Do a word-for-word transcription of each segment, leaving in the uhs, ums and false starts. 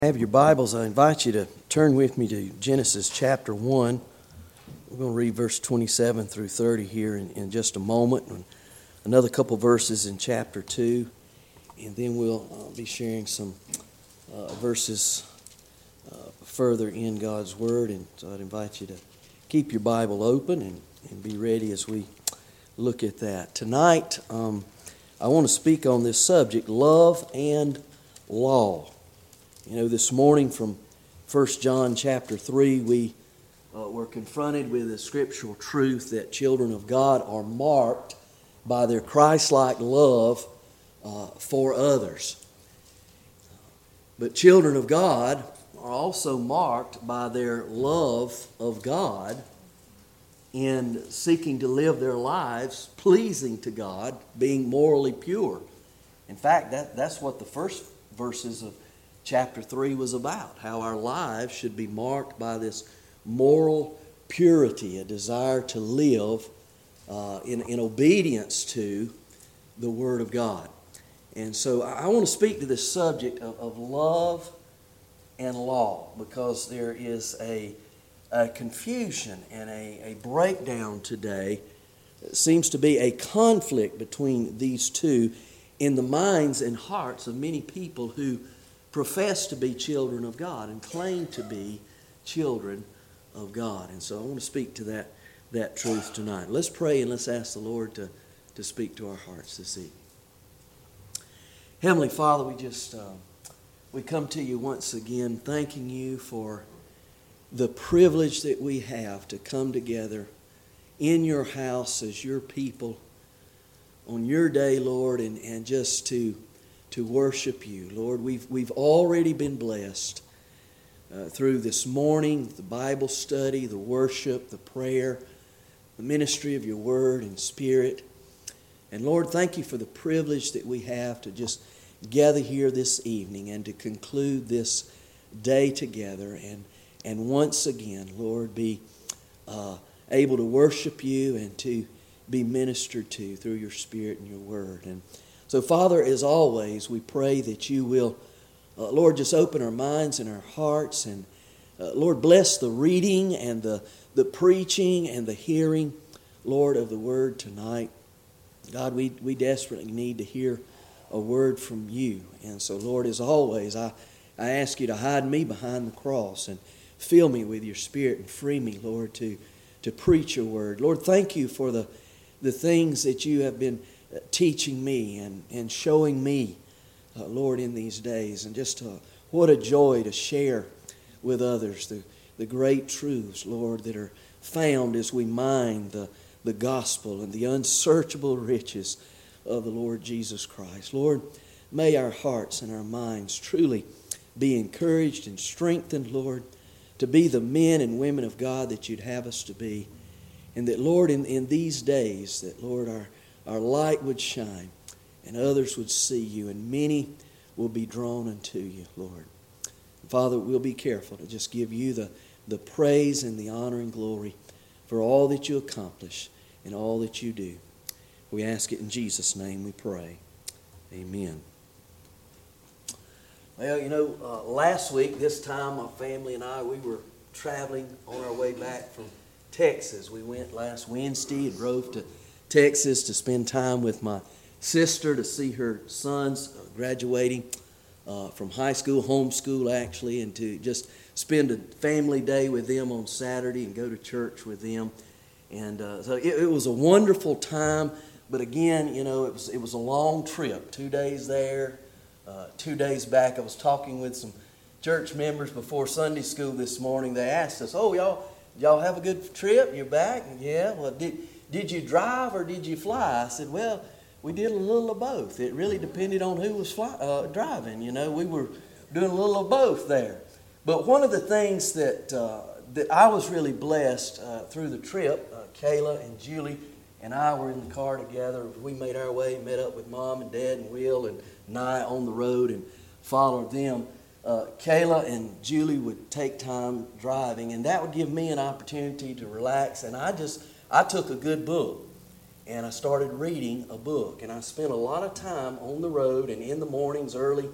Have your Bibles, I invite you to turn with me to Genesis chapter one. We're going to read verse twenty-seven through thirty here in, in just a moment. And another couple verses in chapter two. And then we'll uh, be sharing some uh, verses uh, further in God's Word. And so I'd invite you to keep your Bible open and, and be ready as we look at that. Tonight, um, I want to speak on this subject, love and law. You know, this morning from First John chapter three, we uh, were confronted with the scriptural truth that children of God are marked by their Christ-like love uh, for others. But children of God are also marked by their love of God in seeking to live their lives pleasing to God, being morally pure. In fact, that, that's what the first verses of Chapter three was about, how our lives should be marked by this moral purity, a desire to live uh, in, in obedience to the Word of God. And so I want to speak to this subject of, of love and law, because there is a, a confusion and a, a breakdown today. It seems to be a conflict between these two in the minds and hearts of many people who profess to be children of God and claim to be children of God. And so I want to speak to that, that truth tonight. Let's pray and let's ask the Lord to, to speak to our hearts this evening. Heavenly Father, we just uh, we come to you once again thanking you for the privilege that we have to come together in your house as your people on your day, Lord, and, and just to to worship you. Lord, we've, we've already been blessed uh, through this morning, the Bible study, the worship, the prayer, the ministry of your word and spirit. And Lord, thank you for the privilege that we have to just gather here this evening and to conclude this day together and, and once again, Lord, be uh, able to worship you and to be ministered to through your spirit and your word. And so, Father, as always, we pray that you will, uh, Lord, just open our minds and our hearts. And, uh, Lord, bless the reading and the, the preaching and the hearing, Lord, of the word tonight. God, we, we desperately need to hear a word from you. And so, Lord, as always, I, I ask you to hide me behind the cross and fill me with your spirit and free me, Lord, to, to preach your word. Lord, thank you for the, the things that you have been teaching me and, and showing me, uh, Lord, in these days. And just uh, what a joy to share with others the, the great truths, Lord, that are found as we mine the, the gospel and the unsearchable riches of the Lord Jesus Christ. Lord, may our hearts and our minds truly be encouraged and strengthened, Lord, to be the men and women of God that you'd have us to be. And that, Lord, in, in these days, that, Lord, our Our light would shine, and others would see you, and many will be drawn unto you, Lord. Father, we'll be careful to just give you the, the praise and the honor and glory for all that you accomplish and all that you do. We ask it in Jesus' name we pray. Amen. Well, you know, uh, last week, this time, my family and I, we were traveling on our way back from Texas. We went last Wednesday and drove to Texas to spend time with my sister, to see her sons graduating uh, from high school, homeschool actually, and to just spend a family day with them on Saturday and go to church with them. And uh, so it, it was a wonderful time, but again, you know, it was it was a long trip, two days there, uh, two days back. I was talking with some church members before Sunday school this morning. They asked us, oh, y'all, y'all have a good trip? You're back? Yeah, well, did Did you drive or did you fly? I said, well, we did a little of both. It really depended on who was fly, uh, driving. You know, we were doing a little of both there. But one of the things that uh, that I was really blessed uh, through the trip, uh, Kayla and Julie and I were in the car together. We made our way, met up with Mom and Dad and Will and Nye on the road and followed them. Uh, Kayla and Julie would take time driving, and that would give me an opportunity to relax. And I just I took a good book and I started reading a book, and I spent a lot of time on the road and in the mornings early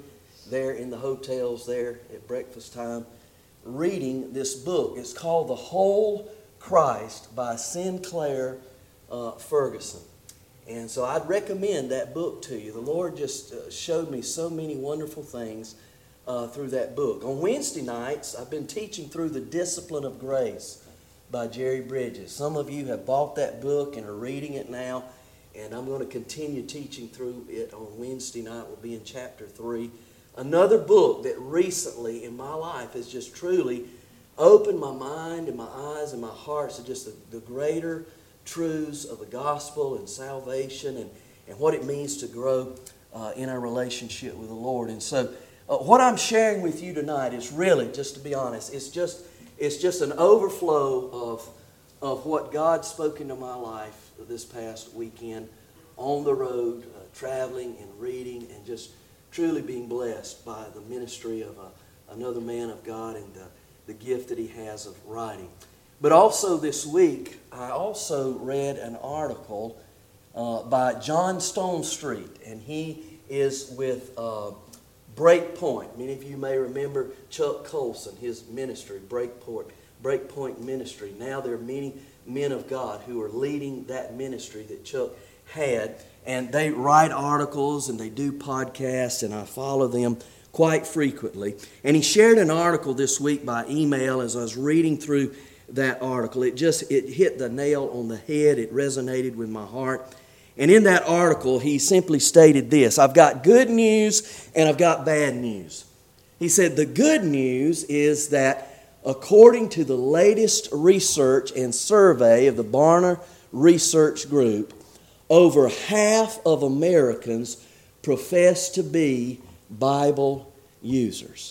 there in the hotels there at breakfast time reading this book. It's called The Whole Christ by Sinclair uh, Ferguson. And so I'd recommend that book to you. The Lord just uh, showed me so many wonderful things uh, through that book. On Wednesday nights, I've been teaching through The Discipline of Grace by Jerry Bridges. Some of you have bought that book and are reading it now, and I'm going to continue teaching through it on Wednesday night. We'll be in chapter three. Another book that recently in my life has just truly opened my mind and my eyes and my heart to just the, the greater truths of the gospel and salvation and, and what it means to grow uh, in our relationship with the Lord. And so uh, what I'm sharing with you tonight is really, just to be honest, it's just it's just an overflow of, of what God spoke into my life this past weekend on the road, uh, traveling and reading and just truly being blessed by the ministry of a, another man of God and the, the gift that he has of writing. But also this week, I also read an article uh, by John Stonestreet, and he is with uh, Breakpoint. Many of you may remember Chuck Colson, his ministry, Breakpoint, Breakpoint Ministry. Now there are many men of God who are leading that ministry that Chuck had, and they write articles and they do podcasts, and I follow them quite frequently. And he shared an article this week by email as I was reading through that article. It just it hit the nail on the head. It resonated with my heart. And in that article, he simply stated this: I've got good news and I've got bad news. He said the good news is that according to the latest research and survey of the Barna Research Group, over half of Americans profess to be Bible users.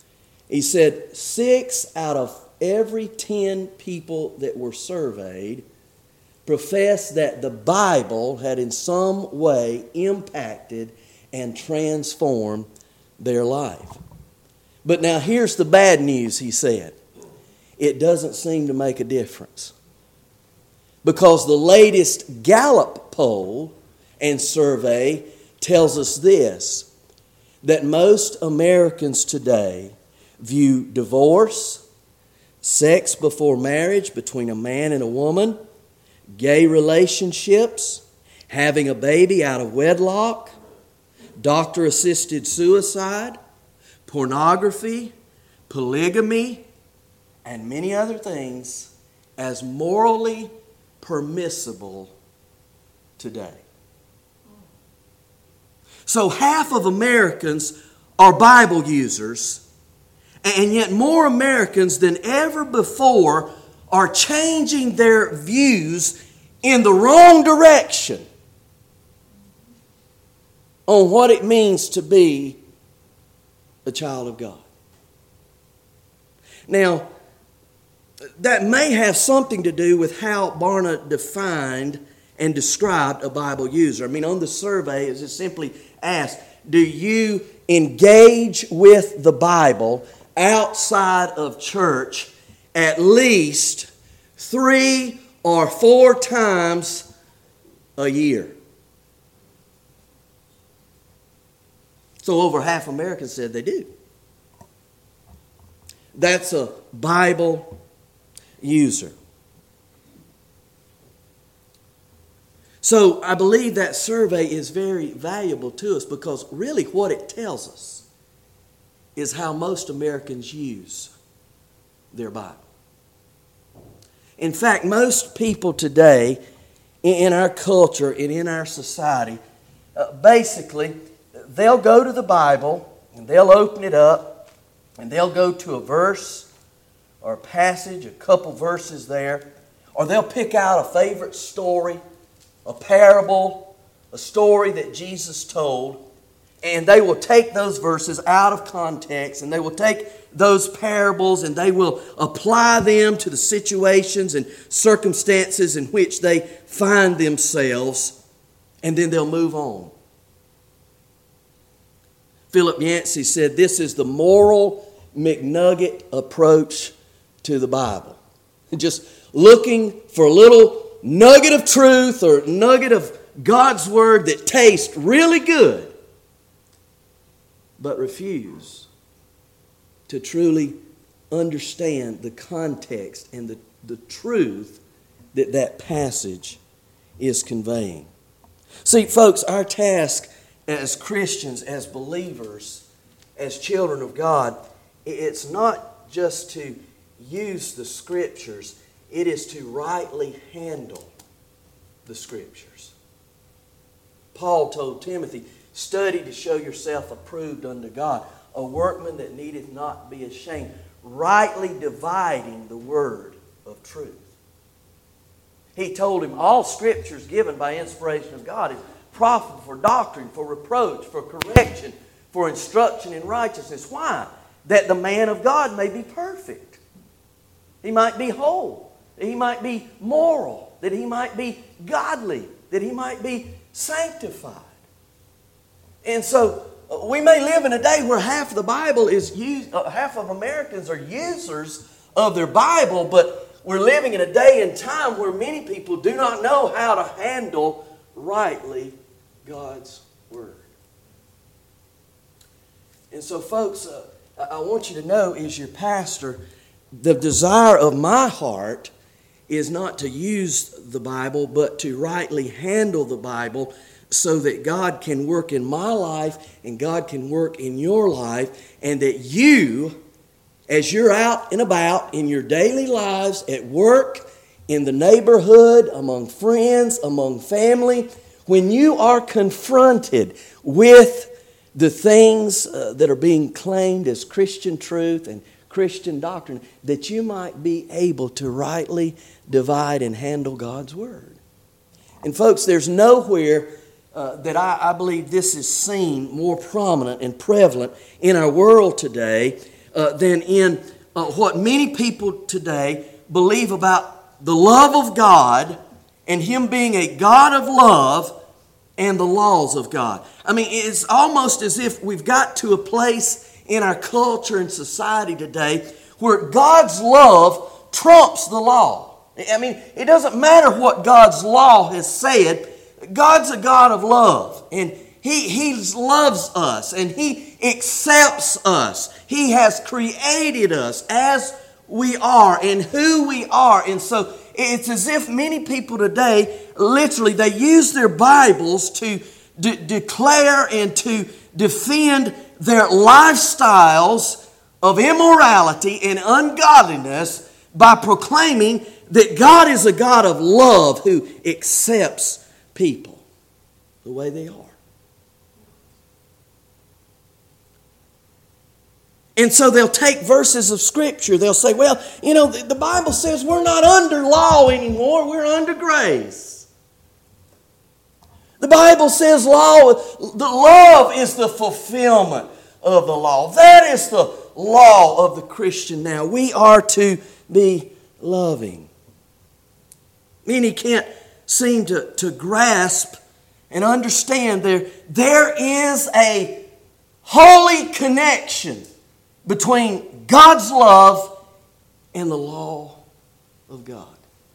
He said six out of every ten people that were surveyed professed that the Bible had in some way impacted and transformed their life. But now here's the bad news, he said. It doesn't seem to make a difference. Because the latest Gallup poll and survey tells us this, that most Americans today view divorce, sex before marriage between a man and a woman, gay relationships, having a baby out of wedlock, doctor-assisted suicide, pornography, polygamy, and many other things as morally permissible today. So half of Americans are Bible users, and yet more Americans than ever before are changing their views in the wrong direction on what it means to be a child of God. Now, that may have something to do with how Barna defined and described a Bible user. I mean, on the survey, it just simply asked, do you engage with the Bible outside of church at least three or four times a year? So over half Americans said they do. That's a Bible user. So I believe that survey is very valuable to us because really what it tells us is how most Americans use their Bible. In fact, most people today in our culture and in our society, uh, basically, they'll go to the Bible and they'll open it up and they'll go to a verse or a passage, a couple verses there, or they'll pick out a favorite story, a parable, a story that Jesus told, and they will take those verses out of context and they will take those parables and they will apply them to the situations and circumstances in which they find themselves, and then they'll move on. Philip Yancey said this is the moral McNugget approach to the Bible. Just looking for a little nugget of truth or nugget of God's Word that tastes really good. but refuse to truly understand the context and the, the truth that that passage is conveying. See, folks, our task as Christians, as believers, as children of God, it's not just to use the Scriptures, it is to rightly handle the Scriptures. Paul told Timothy, study to show yourself approved unto God, a workman that needeth not be ashamed, rightly dividing the word of truth. He told him all Scriptures given by inspiration of God is profitable for doctrine, for reproach, for correction, for instruction in righteousness. Why? That the man of God may be perfect. He might be whole. That he might be moral. That he might be godly. That he might be sanctified. And so we may live in a day where half of the Bible is used, uh, half of Americans are users of their Bible, but we're living in a day and time where many people do not know how to handle rightly God's Word. And so, folks, uh, I want you to know, as your pastor, the desire of my heart is not to use the Bible, but to rightly handle the Bible so that God can work in my life and God can work in your life, and that you, as you're out and about in your daily lives, at work, in the neighborhood, among friends, among family, when you are confronted with the things uh, that are being claimed as Christian truth and Christian doctrine, that you might be able to rightly divide and handle God's Word. And folks, there's nowhere uh, that I, I believe this is seen more prominent and prevalent in our world today uh, than in uh, what many people today believe about the love of God and Him being a God of love and the laws of God. I mean, it's almost as if we've got to a place in our culture and society today where God's love trumps the law. I mean, it doesn't matter what God's law has said. God's a God of love, and He, he loves us, and He accepts us. He has created us as we are and who we are. And so it's as if many people today, literally, they use their Bibles to de- declare and to defend their lifestyles of immorality and ungodliness by proclaiming that God is a God of love who accepts people the way they are. And so they'll take verses of Scripture. They'll say, well, you know, the Bible says we're not under law anymore. We're under grace. The Bible says law, the love is the fulfillment of the law. That is the law of the Christian now. We are to be loving. Many can't seem to, to grasp and understand there, there is a holy connection between God's love and the law of God.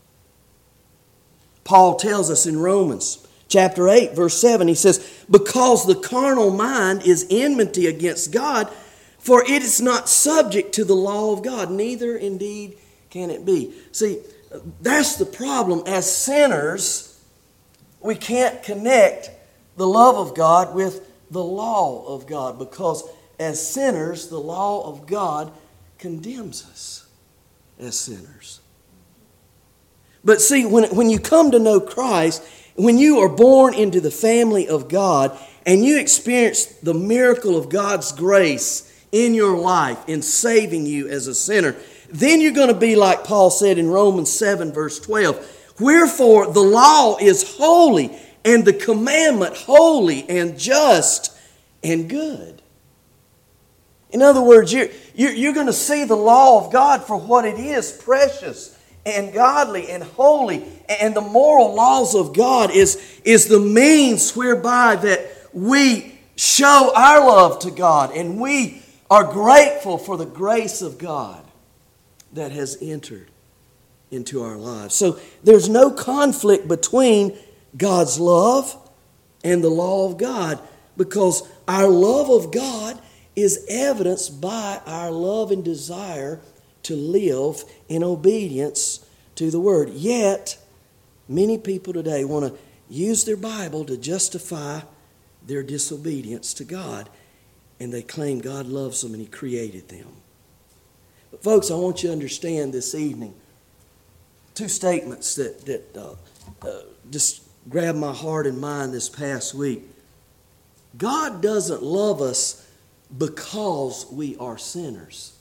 Paul tells us in Romans chapter eight, verse seven, he says, because the carnal mind is enmity against God, for it is not subject to the law of God, neither indeed can it be. See, that's the problem. As sinners, we can't connect the love of God with the law of God, because as sinners, the law of God condemns us as sinners. But see, when, when you come to know Christ, when you are born into the family of God and you experience the miracle of God's grace in your life in saving you as a sinner, then you're going to be like Paul said in Romans seven, verse twelve. Wherefore the law is holy, and the commandment holy and just and good. In other words, you're, you're, you're going to see the law of God for what it is, precious and godly and holy. And the moral laws of God is, is the means whereby that we show our love to God, and we are grateful for the grace of God that has entered into our lives. So there's no conflict between God's love and the law of God, because our love of God is evidenced by our love and desire to live in obedience to the Word. Yet, many people today want to use their Bible to justify their disobedience to God. And they claim God loves them and He created them. But folks, I want you to understand this evening two statements that, that uh, uh, just grabbed my heart and mind this past week. God doesn't love us because we are sinners.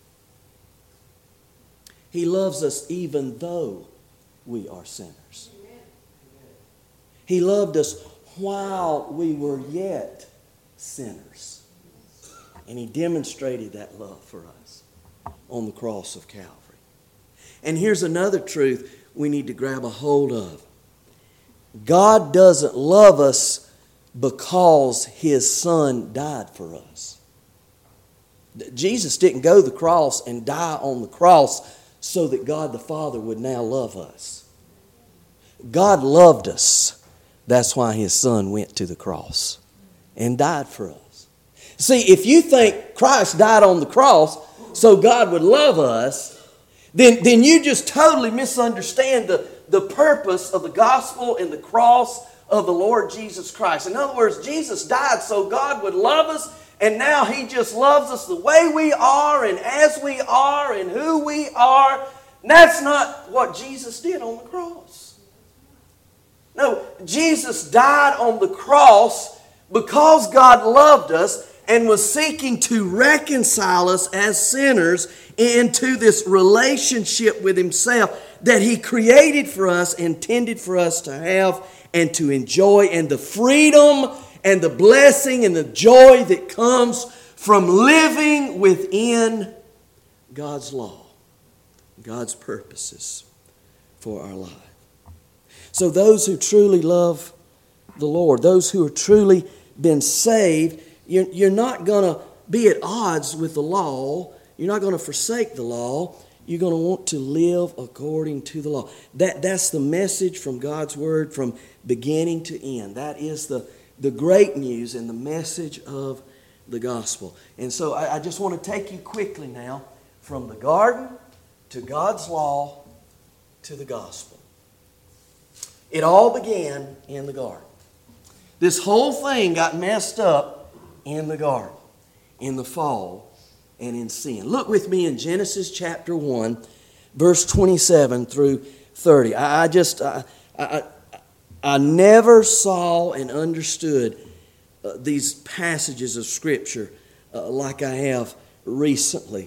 He loves us even though we are sinners. He loved us while we were yet sinners. And He demonstrated that love for us on the cross of Calvary. And here's another truth we need to grab a hold of. God doesn't love us because His Son died for us. Jesus didn't go to the cross and die on the cross so that God the Father would now love us. God loved us. That's why His Son went to the cross and died for us. See, if you think Christ died on the cross so God would love us, then, then you just totally misunderstand the, the purpose of the gospel and the cross of the Lord Jesus Christ. In other words, Jesus died so God would love us, and now He just loves us the way we are and as we are and who we are. And that's not what Jesus did on the cross. No, Jesus died on the cross because God loved us and was seeking to reconcile us as sinners into this relationship with Himself that He created for us, intended for us to have and to enjoy, and the freedom and the blessing and the joy that comes from living within God's law, God's purposes for our life. So those who truly love the Lord, those who are truly been saved, you're, you're not going to be at odds with the law. You're not going to forsake the law. You're going to want to live according to the law. That, that's the message from God's Word from beginning to end. That is the, the great news and the message of the gospel. And so I, I just want to take you quickly now from the garden to God's law to the gospel. It all began in the garden. This whole thing got messed up in the garden, in the fall, and in sin. Look with me in Genesis chapter one, verse twenty-seven through thirty. I, I just, I, I, I never saw and understood uh, these passages of Scripture uh, like I have recently.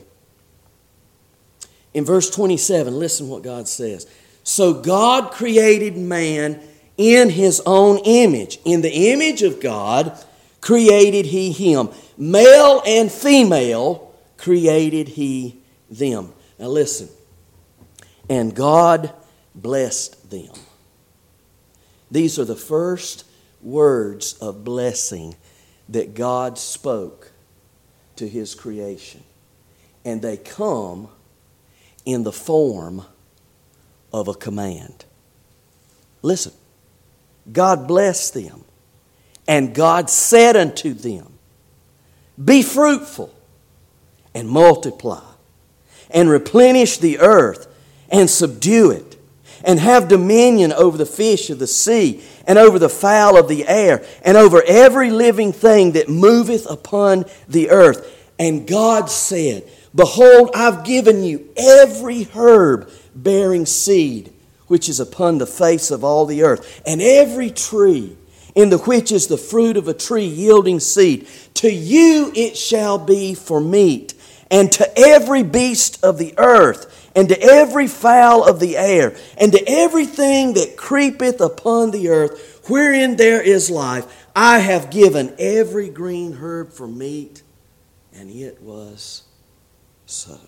In verse twenty-seven, listen what God says. So God created man in His own image. In the image of God created He him. Male and female created He them. Now listen. And God blessed them. These are the first words of blessing that God spoke to His creation. And they come in the form of a command. Listen. God blessed them. And God said unto them, be fruitful and multiply and replenish the earth and subdue it and have dominion over the fish of the sea and over the fowl of the air and over every living thing that moveth upon the earth. And God said, behold, I've given you every herb bearing seed which is upon the face of all the earth, and every tree in the which is the fruit of a tree yielding seed. To you it shall be for meat, and to every beast of the earth, and to every fowl of the air, and to everything that creepeth upon the earth, wherein there is life, I have given every green herb for meat. And it was so.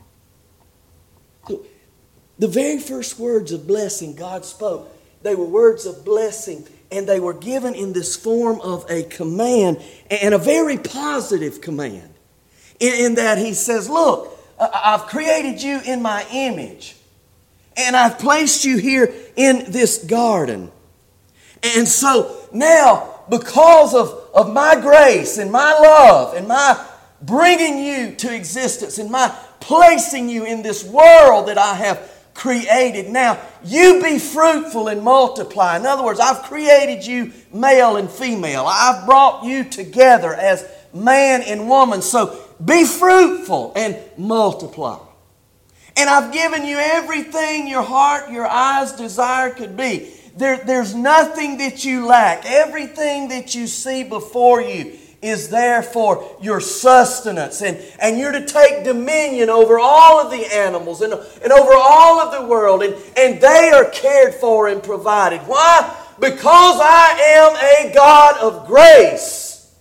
So the very first words of blessing God spoke, they were words of blessing, and they were given in this form of a command, and a very positive command. In, in that He says, look, I've created you in my image, and I've placed you here in this garden. And so now, because of, of my grace and my love and my bringing you to existence, in my placing you in this world that I have created. Now, you be fruitful and multiply. In other words, I've created you male and female. I've brought you together as man and woman. So be fruitful and multiply. And I've given you everything your heart, your eyes desire could be. There, there's nothing that you lack. Everything that you see before you is there for your sustenance. And, and you're to take dominion over all of the animals and, and over all of the world. And, and they are cared for and provided. Why? Because I am a God of grace.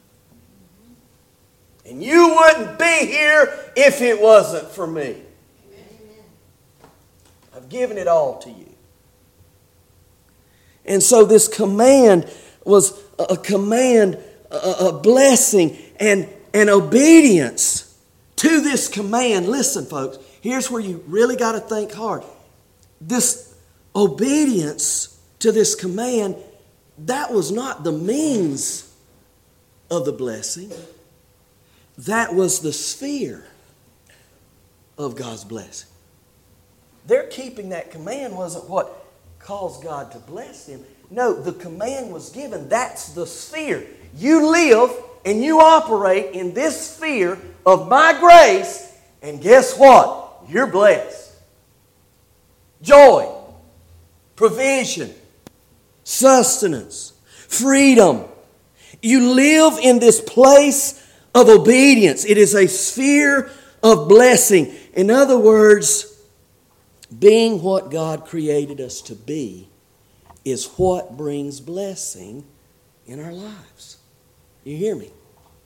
And you wouldn't be here if it wasn't for me. I've given it all to you. And so this command was a command, a blessing, and an obedience to this command. Listen, folks, here's where you really got to think hard. This obedience to this command, that was not the means of the blessing. That was the sphere of God's blessing. Their keeping that command wasn't what caused God to bless them. No, the command was given. That's the sphere. You live and you operate in this sphere of my grace, and guess what? You're blessed. Joy, provision, sustenance, freedom. You live in this place of obedience. It is a sphere of blessing. In other words, being what God created us to be is what brings blessing in our lives. You hear me?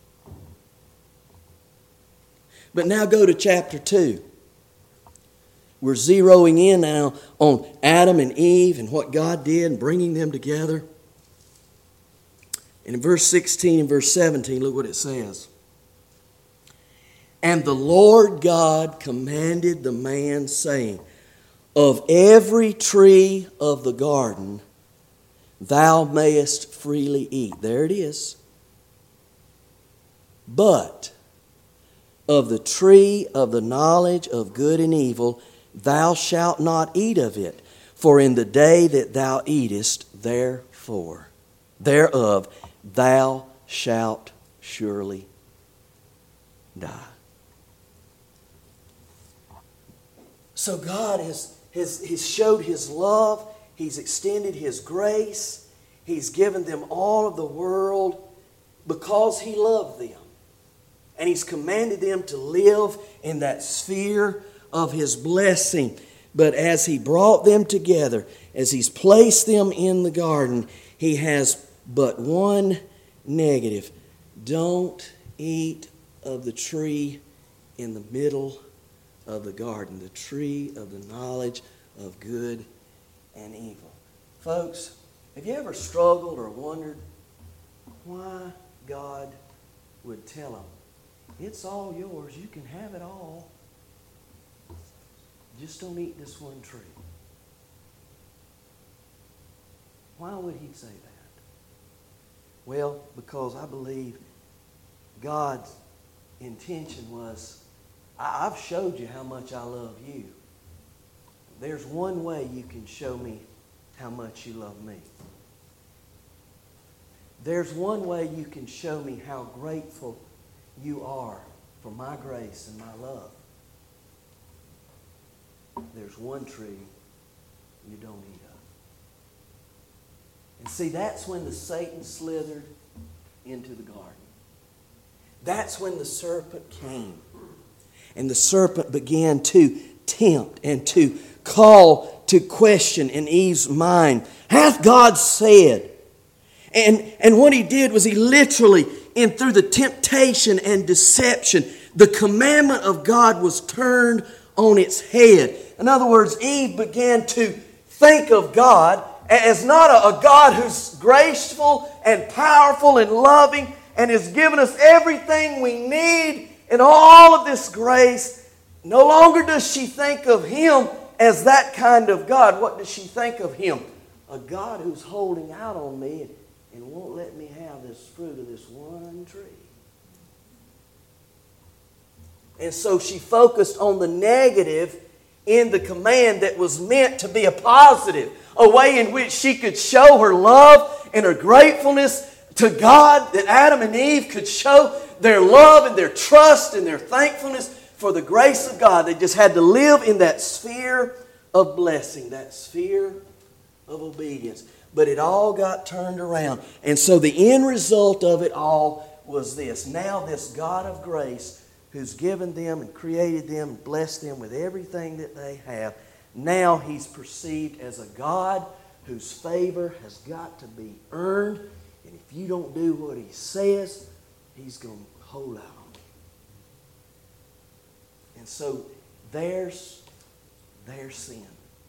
But now go to chapter two. We're zeroing in now on Adam and Eve and what God did in bringing them together. And in verse sixteen and verse seventeen, look what it says. And the Lord God commanded the man, saying, of every tree of the garden thou mayest freely eat. There it is. But of the tree of the knowledge of good and evil thou shalt not eat of it. For in the day that thou eatest therefore, thereof thou shalt surely die. So God has He's, he's showed His love. He's extended His grace. He's given them all of the world because He loved them. And He's commanded them to live in that sphere of His blessing. But as He brought them together, as He's placed them in the garden, He has but one negative. Don't eat of the tree in the middle of the garden, the tree of the knowledge of good and evil. Folks, have you ever struggled or wondered why God would tell them, it's all yours, you can have it all, just don't eat this one tree? Why would He say that? Well, because I believe God's intention was, I've showed you how much I love you. There's one way you can show me how much you love me. There's one way you can show me how grateful you are for my grace and my love. There's one tree you don't eat of. And see, that's when the Satan slithered into the garden. That's when the serpent came. And the serpent began to tempt and to call to question in Eve's mind, hath God said? And, and what he did was he literally, and through the temptation and deception, the commandment of God was turned on its head. In other words, Eve began to think of God as not a, a God who's graceful and powerful and loving and has given us everything we need and all of this grace. No longer does she think of Him as that kind of God. What does she think of Him? A God who's holding out on me and, and won't let me have this fruit of this one tree. And so she focused on the negative in the command that was meant to be a positive, a way in which she could show her love and her gratefulness to God, that Adam and Eve could show their love and their trust and their thankfulness for the grace of God. They just had to live in that sphere of blessing, that sphere of obedience. But it all got turned around. And so the end result of it all was this. Now this God of grace, who's given them and created them and blessed them with everything that they have, now He's perceived as a God whose favor has got to be earned. And if you don't do what He says, He's going to hold out on you. And so there's their sin.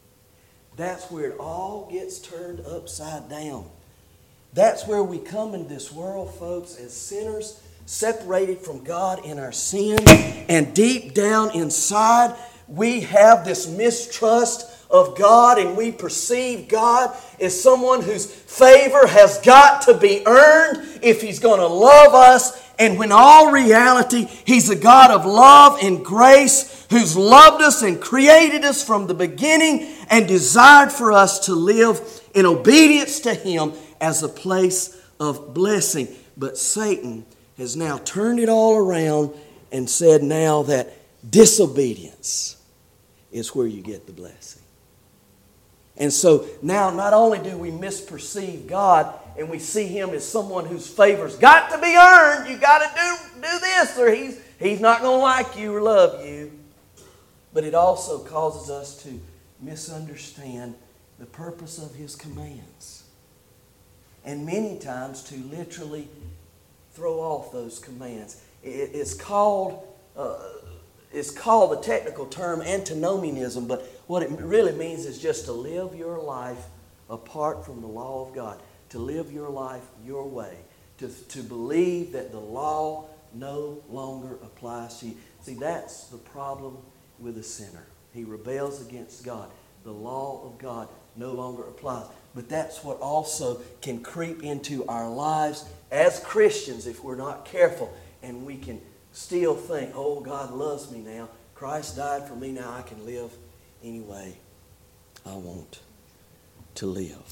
That's where it all gets turned upside down. That's where we come in this world, folks, as sinners, separated from God in our sin. And deep down inside, we have this mistrust of God, and we perceive God as someone whose favor has got to be earned if He's going to love us. And when all reality, He's a God of love and grace who's loved us and created us from the beginning and desired for us to live in obedience to Him as a place of blessing. But Satan has now turned it all around and said now that disobedience is where you get the blessing. And so now not only do we misperceive God and we see Him as someone whose favor's got to be earned, you got to do, do this or he's, he's not going to like you or love you. But it also causes us to misunderstand the purpose of His commands. And many times to literally throw off those commands. It, it's called... Uh, It's called the technical term antinomianism, but what it really means is just to live your life apart from the law of God. To live your life your way. To, to believe that the law no longer applies to you. See, that's the problem with a sinner. He rebels against God. The law of God no longer applies. But that's what also can creep into our lives as Christians if we're not careful. And we can still think, oh, God loves me now. Christ died for me now. I can live any way I want to live.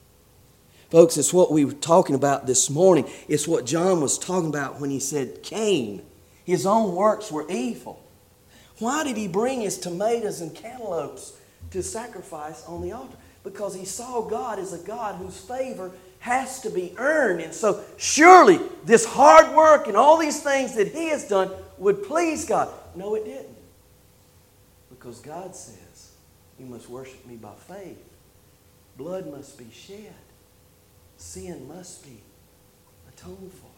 Folks, it's what we were talking about this morning. It's what John was talking about when he said Cain, his own works were evil. Why did he bring his tomatoes and cantaloupes to sacrifice on the altar? Because he saw God as a God whose favor has to be earned. And so surely this hard work and all these things that he has done would please God. No, it didn't. Because God says, you must worship me by faith. Blood must be shed. Sin must be atoned for.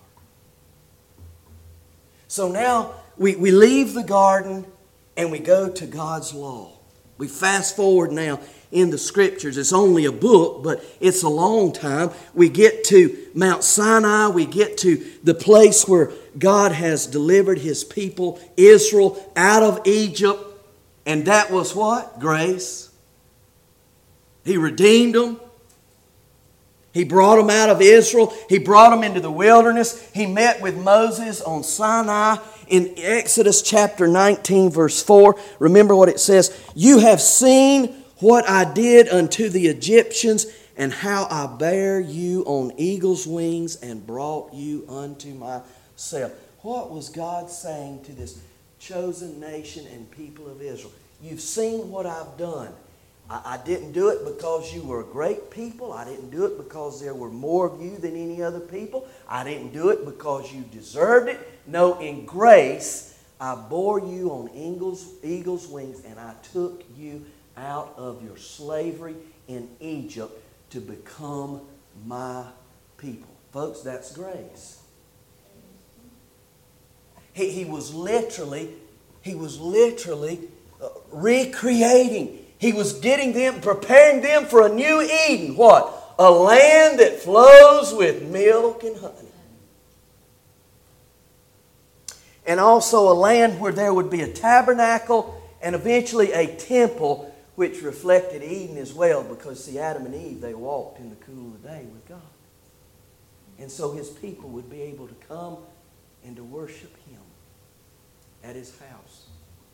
So now we, we leave the garden and we go to God's law. We fast forward now in the Scriptures. It's only a book, but it's a long time. We get to Mount Sinai. We get to the place where God has delivered His people, Israel, out of Egypt. And that was what? Grace. He redeemed them. He brought them out of Israel. He brought them into the wilderness. He met with Moses on Sinai. In Exodus chapter nineteen, verse four, remember what it says. You have seen what I did unto the Egyptians, and how I bare you on eagle's wings and brought you unto myself. What was God saying to this chosen nation and people of Israel? You've seen what I've done. I, I didn't do it because you were a great people. I didn't do it because there were more of you than any other people. I didn't do it because you deserved it. No, in grace, I bore you on eagle's, eagle's wings, and I took you out of your slavery in Egypt to become my people. Folks, that's grace. He, he was literally, he was literally uh, recreating. He was getting them, preparing them for a new Eden. What? A land that flows with milk and honey. And also a land where there would be a tabernacle and eventually a temple which reflected Eden as well, because see, Adam and Eve, they walked in the cool of the day with God. And so His people would be able to come and to worship Him. at His house.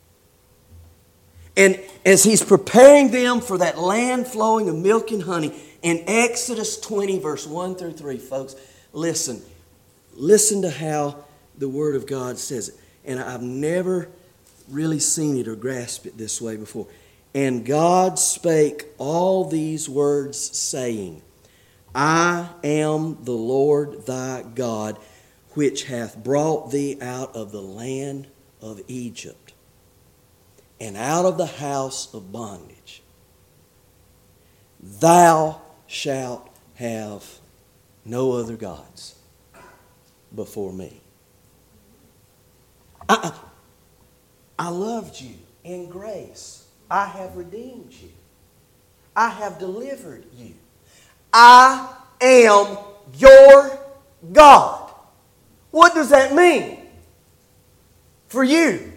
And as He's preparing them for that land flowing of milk and honey, in Exodus twenty, verse one through three, folks, listen. Listen to how the Word of God says it. And I've never really seen it or grasped it this way before. And God spake all these words, saying, I am the Lord thy God, which hath brought thee out of the land of Egypt, and out of the house of bondage. Thou shalt have no other gods before me. I, I loved you in grace. I have redeemed you. I have delivered you. I am your God. What does that mean for you?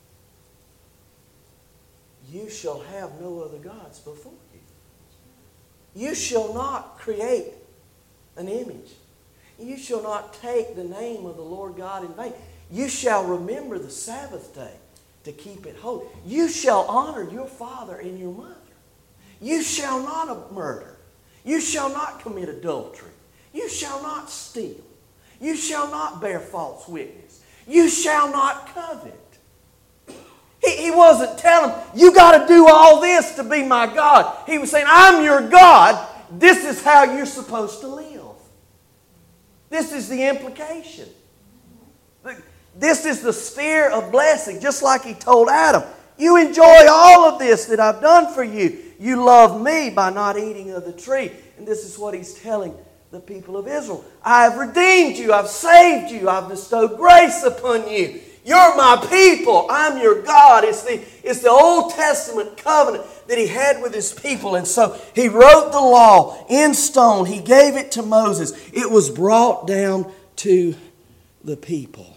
You shall have no other gods before you. You shall not create an image. You shall not take the name of the Lord God in vain. You shall remember the Sabbath day to keep it holy. You shall honor your father and your mother. You shall not murder. You shall not commit adultery. You shall not steal. You shall not bear false witness. You shall not covet. He, he wasn't telling them, you got to do all this to be my God. He was saying, I'm your God. This is how you're supposed to live. This is the implication. This is the sphere of blessing, just like He told Adam. You enjoy all of this that I've done for you. You love me by not eating of the tree. And this is what He's telling the people of Israel. I have redeemed you. I've saved you. I've bestowed grace upon you. You're my people. I'm your God. It's the, it's the Old Testament covenant that He had with His people. And so He wrote the law in stone. He gave it to Moses. It was brought down to the people.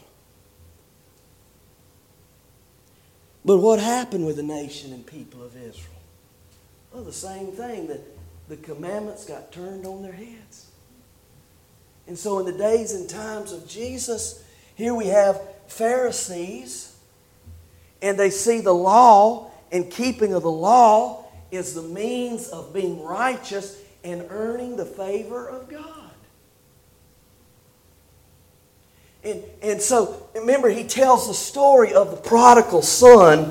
But what happened with the nation and people of Israel? Well, the same thing. That the commandments got turned on their heads. And so in the days and times of Jesus, here we have Pharisees, and they see the law and keeping of the law is the means of being righteous and earning the favor of God. And, and so, remember, He tells the story of the prodigal son.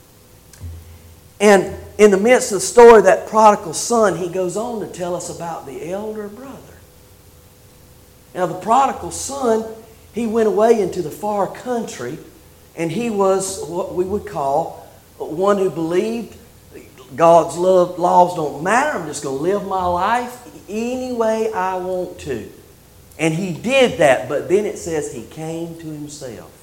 And in the midst of the story of that prodigal son, He goes on to tell us about the elder brother. Now, the prodigal son, he went away into the far country, and he was what we would call one who believed God's love, laws don't matter. I'm just going to live my life any way I want to. And he did that, but then it says he came to himself.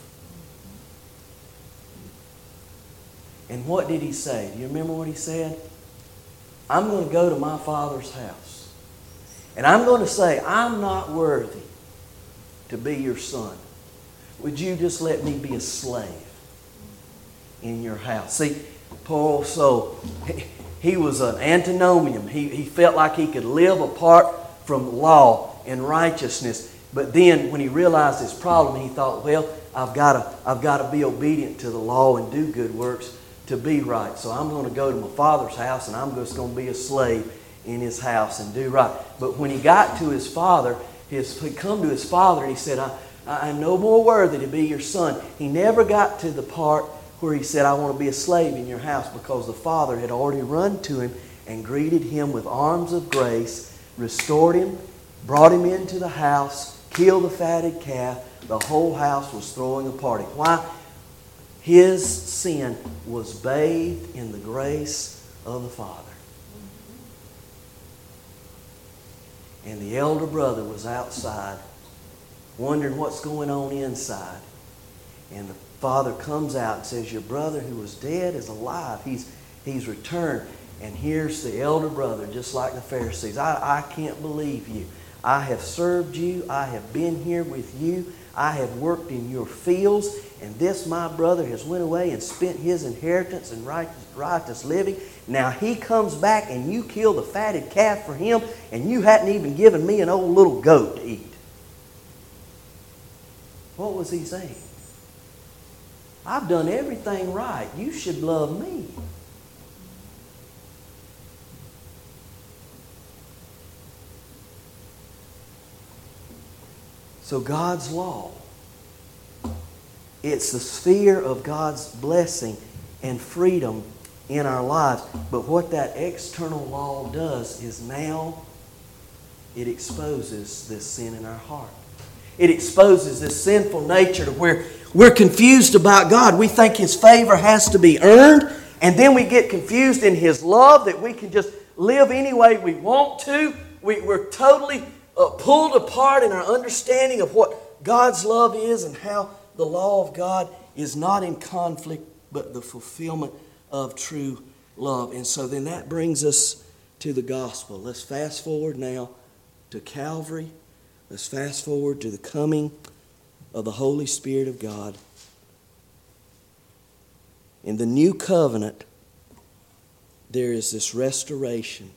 And what did he say? Do you remember what he said? I'm going to go to my Father's house. And I'm going to say, I'm not worthy to be your son. Would you just let me be a slave in your house? See, poor old soul, he was an antinomian. He, he felt like he could live apart from law and righteousness. But then when he realized his problem, he thought, well, I've got to, I've got to be obedient to the law and do good works to be right. So I'm going to go to my Father's house and I'm just going to be a slave in His house and do right. But when he got to his father, his, he come to his father and he said, I, I'm no more worthy to be your son. He never got to the part where he said, I want to be a slave in your house, because the father had already run to him and greeted him with arms of grace, restored him, brought him into the house, killed the fatted calf. The whole house was throwing a party. Why? His sin was bathed in the grace of the Father. And the elder brother was outside, wondering what's going on inside. And the father comes out and says, your brother who was dead is alive. He's, he's returned. And here's the elder brother, just like the Pharisees. I, I can't believe you. I have served you. I have been here with you. I have worked in your fields. And this, my brother, has went away and spent his inheritance in righteous, righteous living. Now he comes back and you kill the fatted calf for him, and you hadn't even given me an old little goat to eat. What was he saying? I've done everything right. You should love me. So God's law, it's the sphere of God's blessing and freedom in our lives. But what that external law does is now it exposes this sin in our heart. It exposes this sinful nature to where we're confused about God. We think His favor has to be earned, and then we get confused in His love that we can just live any way we want to. We, we're totally uh, pulled apart in our understanding of what God's love is and how the law of God is not in conflict but the fulfillment of true love. And so then that brings us to the gospel. Let's fast forward now to Calvary. Let's fast forward to the coming of the Holy Spirit of God. In the new covenant, there is this restoration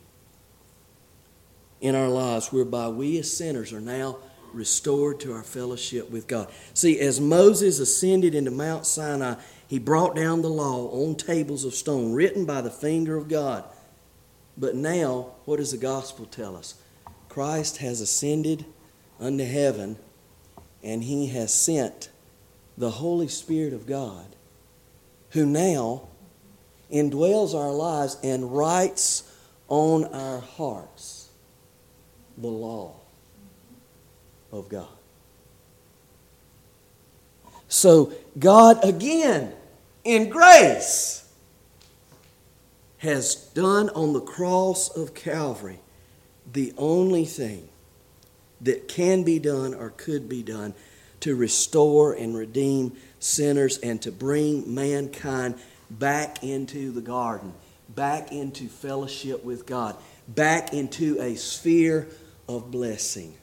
in our lives whereby we as sinners are now restored to our fellowship with God. See, as Moses ascended into Mount Sinai, he brought down the law on tables of stone written by the finger of God. But now, what does the gospel tell us? Christ has ascended unto heaven, and He has sent the Holy Spirit of God, who now indwells our lives and writes on our hearts the law of God. So God again, in grace, has done on the cross of Calvary the only thing that can be done or could be done to restore and redeem sinners and to bring mankind back into the garden, back into fellowship with God, back into a sphere of blessing.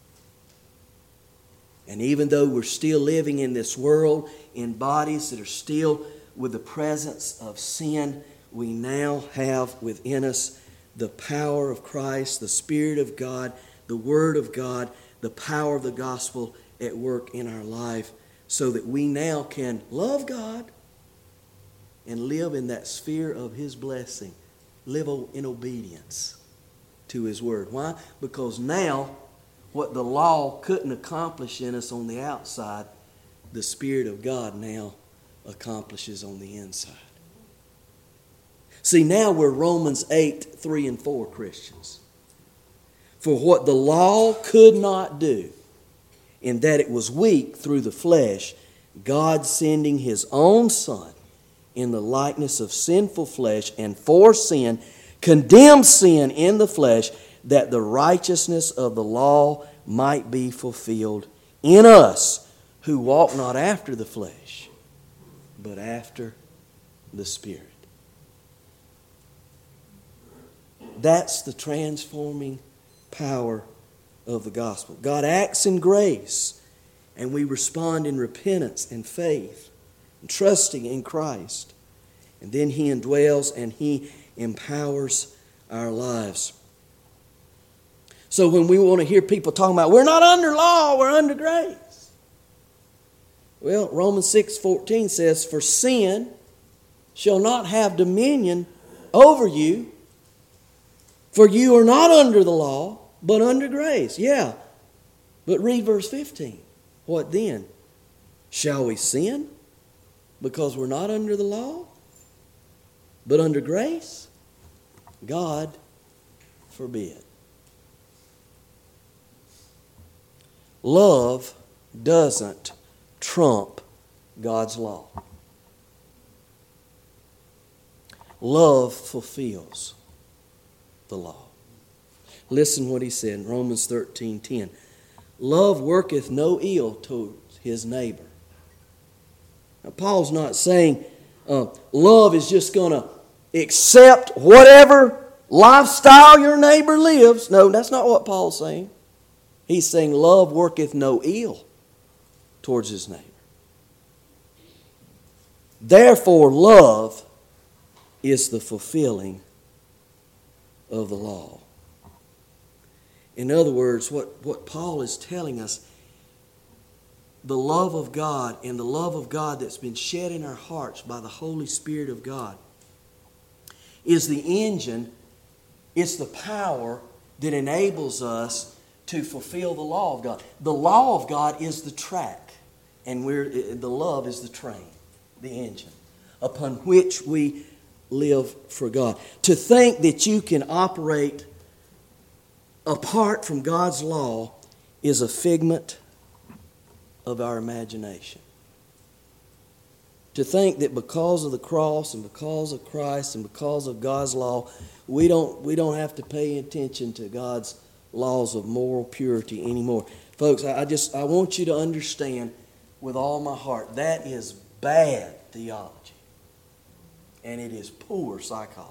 And even though we're still living in this world in bodies that are still with the presence of sin, we now have within us the power of Christ, the Spirit of God, the Word of God, the power of the gospel at work in our life, so that we now can love God and live in that sphere of His blessing, live in obedience to His Word. Why? Because now what the law couldn't accomplish in us on the outside, the Spirit of God now accomplishes on the inside. See, now we're Romans eight, three and four Christians. For what the law could not do, in that it was weak through the flesh, God sending His own Son in the likeness of sinful flesh, and for sin, condemned sin in the flesh, that the righteousness of the law might be fulfilled in us, who walk not after the flesh, but after the Spirit. That's the transforming power of the gospel. God acts in grace, and we respond in repentance and faith, and trusting in Christ. And then He indwells and He empowers our lives. So when we want to hear people talking about, we're not under law, we're under grace. Well, Romans six fourteen says, for sin shall not have dominion over you, for you are not under the law, but under grace. Yeah, but read verse fifteen. What then? Shall we sin because we're not under the law, but under grace? God forbid. Love doesn't trump God's law. Love fulfills the law. Listen what he said in Romans thirteen ten. Love worketh no ill towards his neighbor. Now, Paul's not saying uh, love is just going to accept whatever lifestyle your neighbor lives. No, that's not what Paul's saying. He's saying love worketh no ill towards his neighbor. Therefore, love is the fulfilling of the law. In other words, what, what Paul is telling us, the love of God and the love of God that's been shed in our hearts by the Holy Spirit of God is the engine, it's the power that enables us to fulfill the law of God. The law of God is the track, and we're, the love is the train, the engine, upon which we live for God. To think that you can operate apart from God's law is a figment of our imagination. To think that because of the cross and because of Christ and because of God's law, we don't, we don't have to pay attention to God's laws of moral purity anymore. Folks, I just I want you to understand with all my heart, that is bad theology. And it is poor psychology.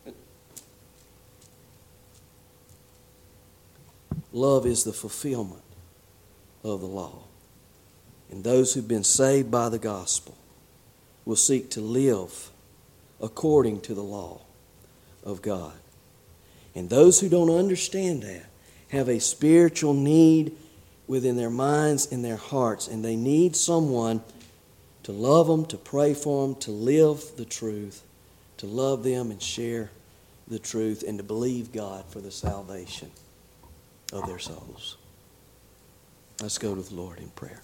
Love is the fulfillment of the law. And those who've been saved by the gospel will seek to live according to the law of God. And those who don't understand that have a spiritual need within their minds and their hearts, and they need someone to love them, to pray for them, to live the truth, to love them and share the truth, and to believe God for the salvation of their souls. Let's go to the Lord in prayer.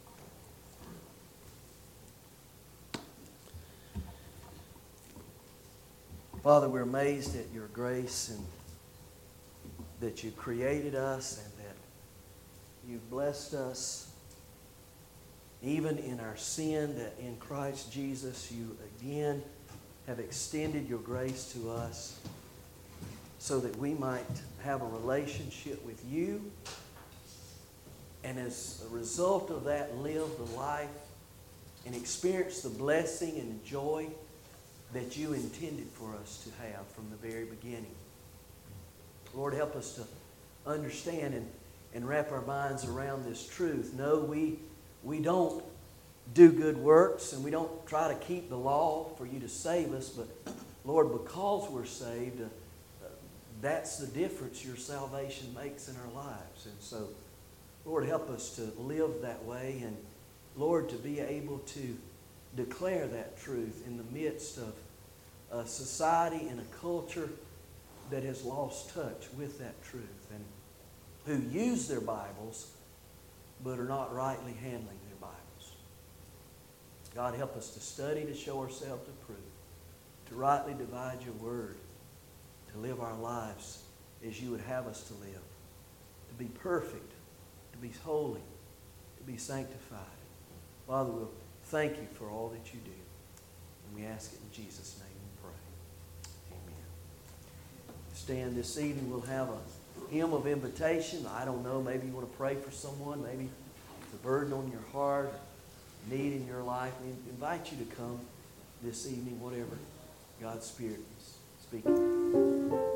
Father, we're amazed at your grace and that you created us and that you've blessed us even in our sin, that in Christ Jesus you again have extended your grace to us so that we might have a relationship with you, and as a result of that live the life and experience the blessing and joy that you intended for us to have from the very beginning. Lord, help us to understand and, and wrap our minds around this truth. No, we, we don't do good works and we don't try to keep the law for you to save us, but Lord, because we're saved, uh, uh, that's the difference your salvation makes in our lives. And so, Lord, help us to live that way, and Lord, to be able to declare that truth in the midst of a society and a culture that has lost touch with that truth and who use their Bibles but are not rightly handling their Bibles. God, help us to study to show ourselves approved, to rightly divide your word, to live our lives as you would have us to live, to be perfect, to be holy, to be sanctified. Father, we'll thank you for all that you do. And we ask it in Jesus' name we pray. Amen. Stand this evening. We'll have a hymn of invitation. I don't know, maybe you want to pray for someone. Maybe it's a burden on your heart, a need in your life. We invite you to come this evening, whatever God's Spirit is speaking.